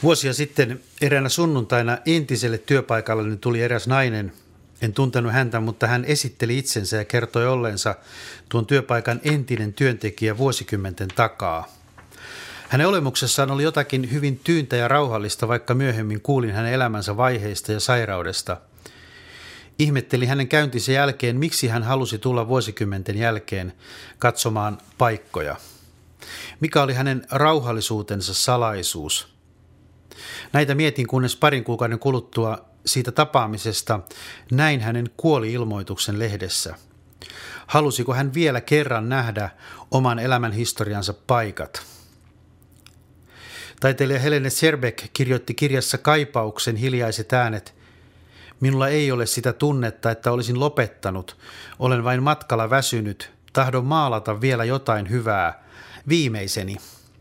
Vuosia sitten eräänä sunnuntaina entiselle työpaikalleni tuli eräs nainen. En tuntenut häntä, mutta hän esitteli itsensä ja kertoi olleensa tuon työpaikan entinen työntekijä vuosikymmenten takaa. Hänen olemuksessaan oli jotakin hyvin tyyntä ja rauhallista, vaikka myöhemmin kuulin hänen elämänsä vaiheista ja sairaudesta. Ihmetteli hänen käyntinsä jälkeen, miksi hän halusi tulla vuosikymmenten jälkeen katsomaan paikkoja. Mikä oli hänen rauhallisuutensa salaisuus? Näitä mietin, kunnes parin kuukauden kuluttua siitä tapaamisesta näin hänen kuoli-ilmoituksen lehdessä. Halusiko hän vielä kerran nähdä oman elämän historiansa paikat? Taiteilija Helene Serbeck kirjoitti kirjassa Kaipauksen hiljaiset äänet: minulla ei ole sitä tunnetta, että olisin lopettanut. Olen vain matkalla väsynyt. Tahdon maalata vielä jotain hyvää. Viimeiseni.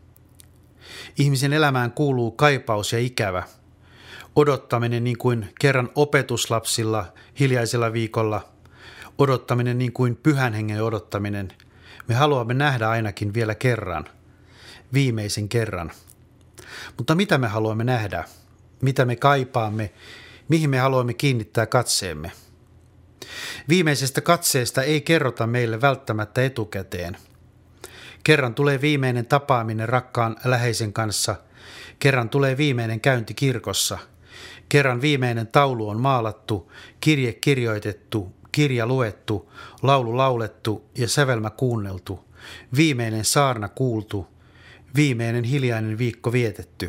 Ihmisen elämään kuuluu kaipaus ja ikävä. Odottaminen niin kuin kerran opetuslapsilla hiljaisella viikolla. Odottaminen niin kuin pyhän hengen odottaminen. Me haluamme nähdä ainakin vielä kerran. Viimeisen kerran. Mutta mitä me haluamme nähdä? Mitä me kaipaamme? Mihin me haluamme kiinnittää katseemme? Viimeisestä katseesta ei kerrota meille välttämättä etukäteen. Kerran tulee viimeinen tapaaminen rakkaan läheisen kanssa. Kerran tulee viimeinen käynti kirkossa. Kerran viimeinen taulu on maalattu, kirje kirjoitettu, kirja luettu, laulu laulettu ja sävelmä kuunneltu. Viimeinen saarna kuultu, viimeinen hiljainen viikko vietetty.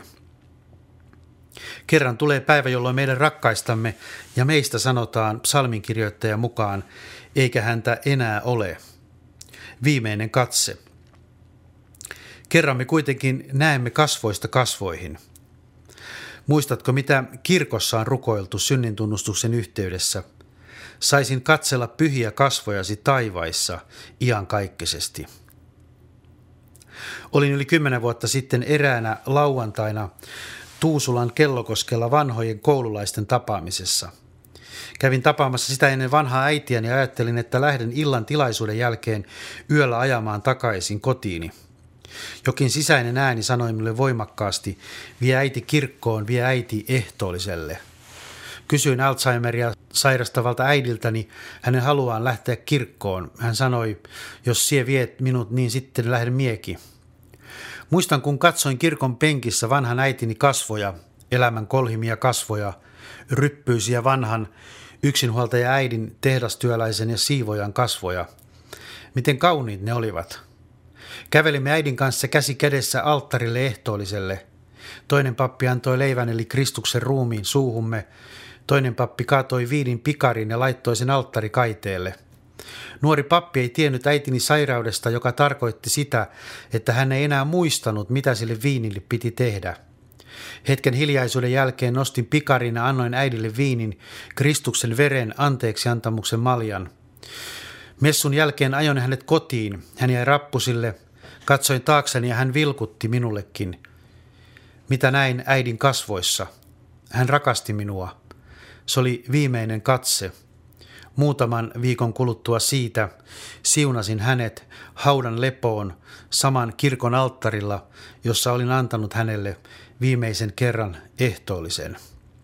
Kerran tulee päivä, jolloin meidän rakkaistamme ja meistä sanotaan psalminkirjoittajan mukaan, eikä häntä enää ole. Viimeinen katse. Kerran me kuitenkin näemme kasvoista kasvoihin. Muistatko, mitä kirkossa on rukoiltu synnintunnustuksen yhteydessä? Saisin katsella pyhiä kasvojasi taivaissa iankaikkisesti. Olin yli 10 vuotta sitten eräänä lauantaina Tuusulan Kellokoskella vanhojen koululaisten tapaamisessa. Kävin tapaamassa sitä ennen vanhaa äitiäni ja ajattelin, että lähden illan tilaisuuden jälkeen yöllä ajamaan takaisin kotiini. Jokin sisäinen ääni sanoi minulle voimakkaasti: vie äiti kirkkoon, vie äiti ehtoolliselle. Kysyin Alzheimeria sairastavalta äidiltäni hänen haluaan lähteä kirkkoon. Hän sanoi: jos sie viet minut, niin sitten lähden miekin. Muistan, kun katsoin kirkon penkissä vanhan äitini kasvoja, elämän kolhimia kasvoja, ryppyisiä vanhan yksinhuoltaja äidin, tehdastyöläisen ja siivojan kasvoja. Miten kauniit ne olivat. Kävelimme äidin kanssa käsi kädessä alttarille ehtoolliselle. Toinen pappi antoi leivän eli Kristuksen ruumiin suuhumme. Toinen pappi kaatoi viinin pikarin ja laittoi sen alttarikaiteelle. Nuori pappi ei tiennyt äitini sairaudesta, joka tarkoitti sitä, että hän ei enää muistanut, mitä sille viinille piti tehdä. Hetken hiljaisuuden jälkeen nostin pikarin ja annoin äidille viinin, Kristuksen veren, anteeksiantamuksen maljan. Messun jälkeen ajoin hänet kotiin. Hän jäi rappusille. Katsoin taakseni ja hän vilkutti minullekin. Mitä näin äidin kasvoissa? Hän rakasti minua. Se oli viimeinen katse. Muutaman viikon kuluttua siitä siunasin hänet haudan lepoon saman kirkon alttarilla, jossa olin antanut hänelle viimeisen kerran ehtoollisen.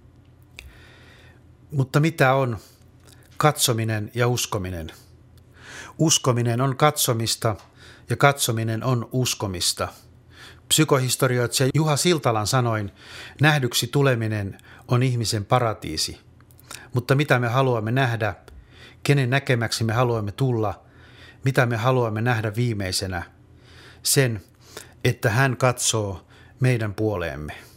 Mutta mitä on katsominen ja uskominen? Uskominen on katsomista ja katsominen on uskomista. Psykohistorioitsija Juha Siltalan sanoin, nähdyksi tuleminen on ihmisen paratiisi. Mutta mitä me haluamme nähdä? Kenen näkemäksi me haluamme tulla? Mitä me haluamme nähdä viimeisenä? Sen, että hän katsoo meidän puoleemme.